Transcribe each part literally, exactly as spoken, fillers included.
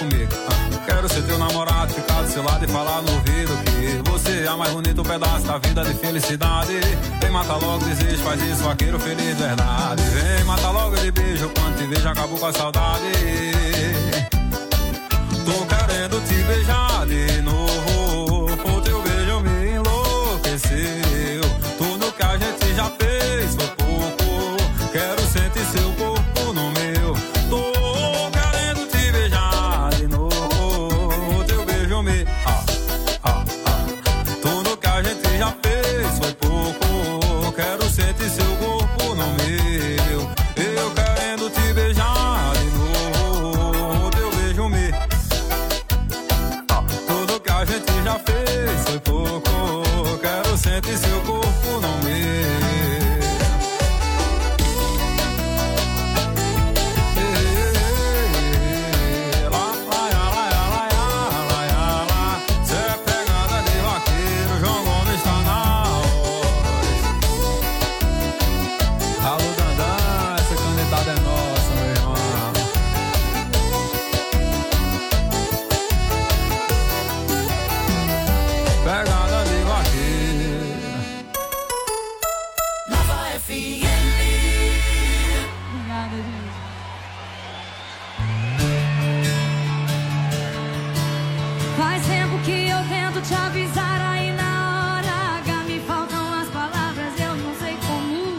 comigo. Ah, quero ser teu namorado, ficar do seu lado e falar no ouvido que você é a mais bonita pedaço da vida de felicidade. Vem matar logo, desejo, faz isso, vaqueiro feliz de verdade. Vem matar logo de beijo, quando te vejo acabou com a saudade. Tô querendo te beijar de novo, o teu beijo me enlouqueceu. Tudo que a gente já fez foi pouco, quero sentir seu corpo no meu. Tô querendo te beijar de novo, o teu beijo me... Ah, ah, ah. Tudo que a gente já fez foi pouco, quero sentir seu corpo no meu. Eu querendo te beijar de novo, o teu beijo me... Ah, tudo que a gente já fez foi pouco, quero sentir seu corpo no meu. Te avisar aí na hora H, me faltam as palavras, eu não sei como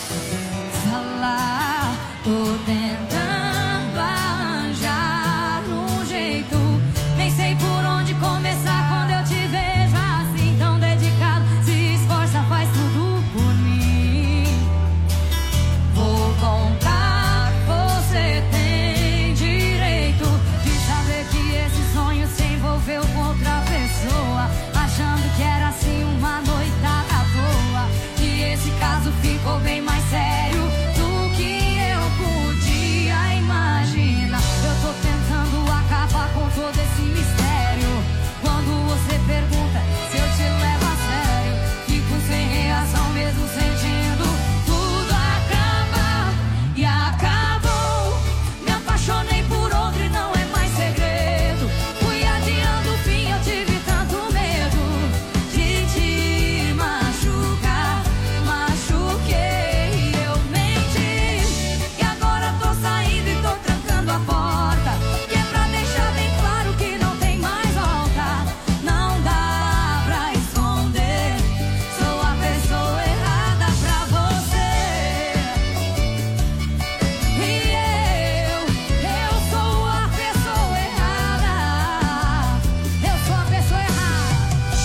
falar. Tô tentando arranjar um jeito, nem sei por onde começar quando eu te vejo assim tão dedicado. Se esforça, faz tudo por mim. Vou contar, você tem direito de saber que esse sonho se envolveu com outra pessoa, achando que era assim uma noitada à toa. E esse caso ficou bem mais sério do que eu podia imaginar. Eu tô tentando acabar com todo esse mistério. Quando você pergunta se eu te levo a sério, fico sem reação mesmo sentindo tudo acabar. E acabou, me apaixonei por outro e não é mais segredo. Fui adiando o fim, eu tive tanto medo de te machucar. Machuquei, eu menti, e agora tô saindo e tô trancando a porta, que é pra deixar bem claro que não tem mais volta. Não dá pra esconder, sou a pessoa errada pra você. E eu, eu sou a pessoa errada. Eu sou a pessoa errada.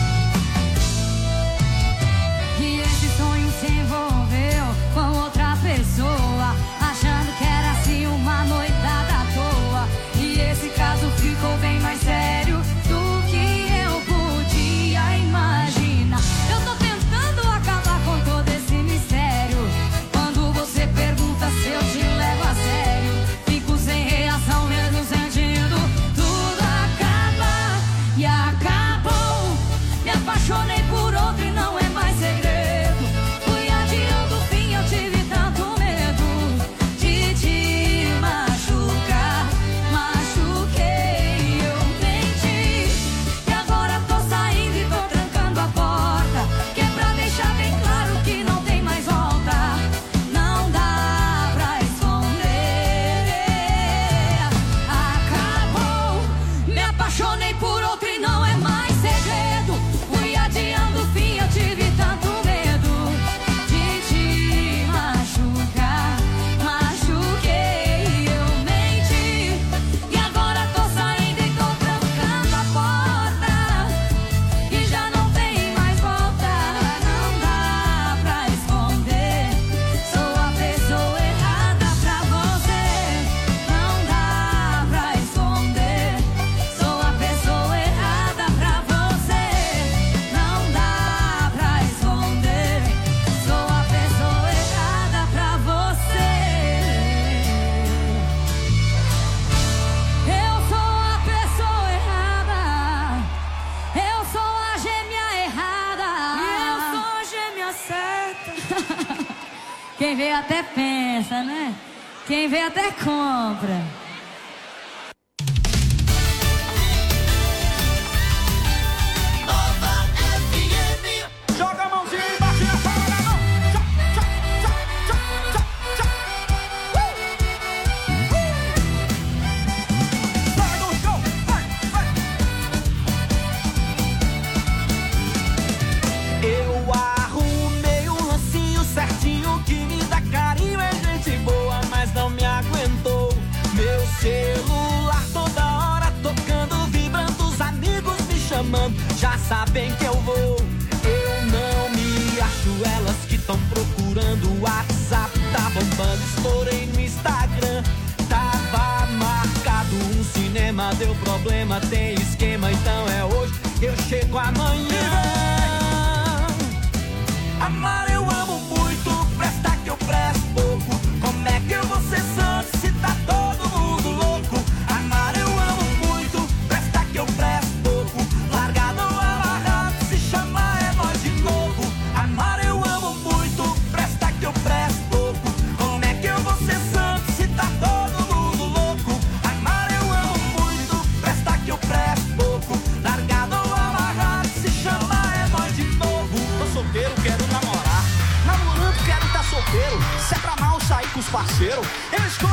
Que esse sonho se envolveu com outra pessoa, achando que era assim uma noitada à toa. E esse caso ficou bem mais sério do que eu podia imaginar. Eu tô tentando acabar com todo esse mistério. Quando você pergunta se eu te levo a sério, fico sem reação mesmo sentindo tudo acabar. E acabou, me apaixonei por outro e não é mais segredo. Fui adiando o fim, eu tive tanto medo de te machucar. Machuquei, eu menti, e agora tô saindo e tô trancando a porta, que é pra deixar bem claro que não tem mais volta. Não dá pra esconder. Acabou, me apaixonei por outro e não é mais segredo. Fui adiando o fim, eu tive tanto medo de te machucar. Machuquei, eu menti, e agora tô saindo e tô trancando a porta, e já não tem mais volta. Não dá pra esconder, sou a pessoa errada pra você. Não dá pra esconder, sou a pessoa errada pra você. Não dá pra esconder, sou a pessoa errada pra você. Eu sou a pessoa errada, eu sou a gêmea errada, e eu sou a gêmea certa. Quem vê até pensa, né? Quem vê até compra. chamando, já sabem que eu vou. Eu não me acho, elas que tão procurando. O WhatsApp tá bombando, estourei no Instagram. Tava marcado um cinema, deu problema, tem esquema, então é hoje, eu chego amanhã. Amar eu amo muito, presta que eu presto pouco. Como é que eu vou ser santo se tá todo mundo louco? Amar eu amo muito, presta que eu presto pouco. Largado ou amarrado, se chamar é nós de novo. Amar eu amo muito, presta que eu presto pouco. Como é que eu vou ser santo se tá todo mundo louco? Amar eu amo muito, presta que eu presto pouco. Largado ou amarrado, se chamar é nós de novo. Tô solteiro, quero namorar. Namorando, quero tá solteiro. Se é pra mal sair com os parceiros, eu escolho